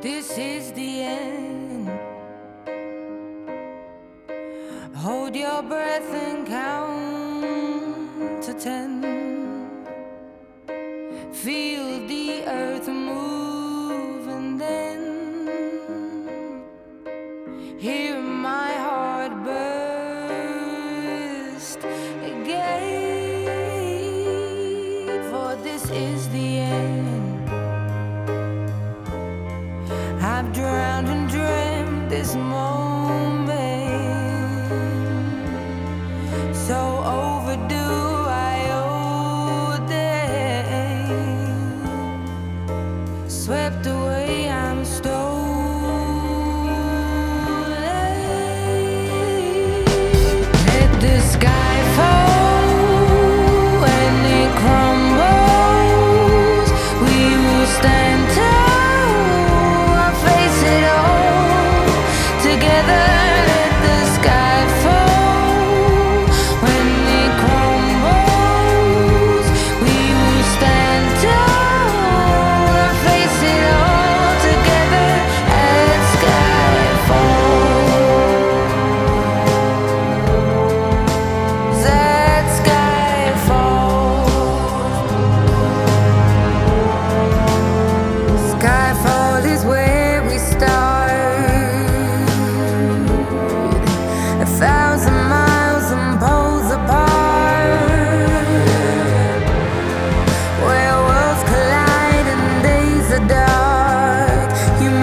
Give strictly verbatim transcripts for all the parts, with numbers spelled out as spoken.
This is the end. Hold your breath and count to ten. Feel the earth move and then hear my heart burst again. For this is the end. I've drowned and dreamt this moment, so overdue I owe them. Swept away, I'm stolen. Let the sky fall when it crumbles. We will stand tall.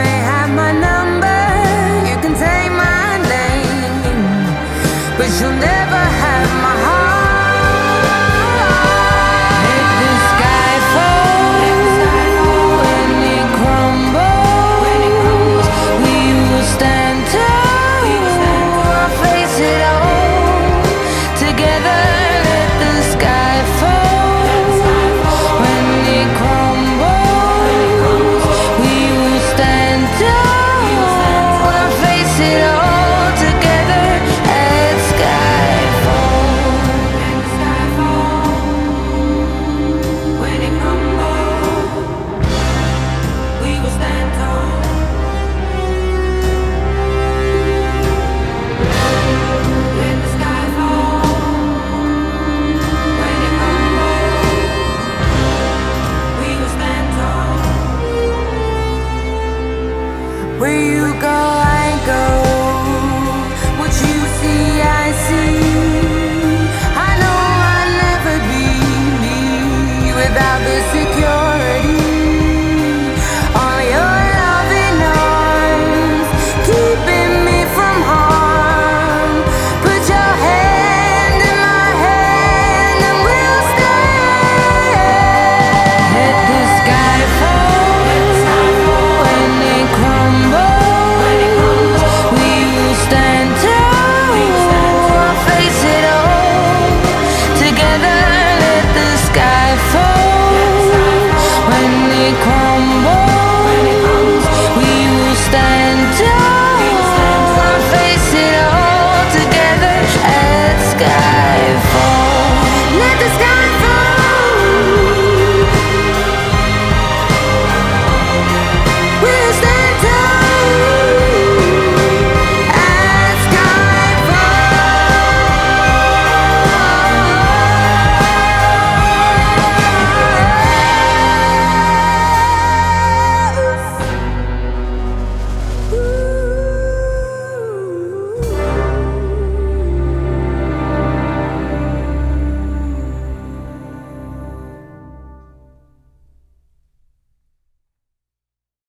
But you'll never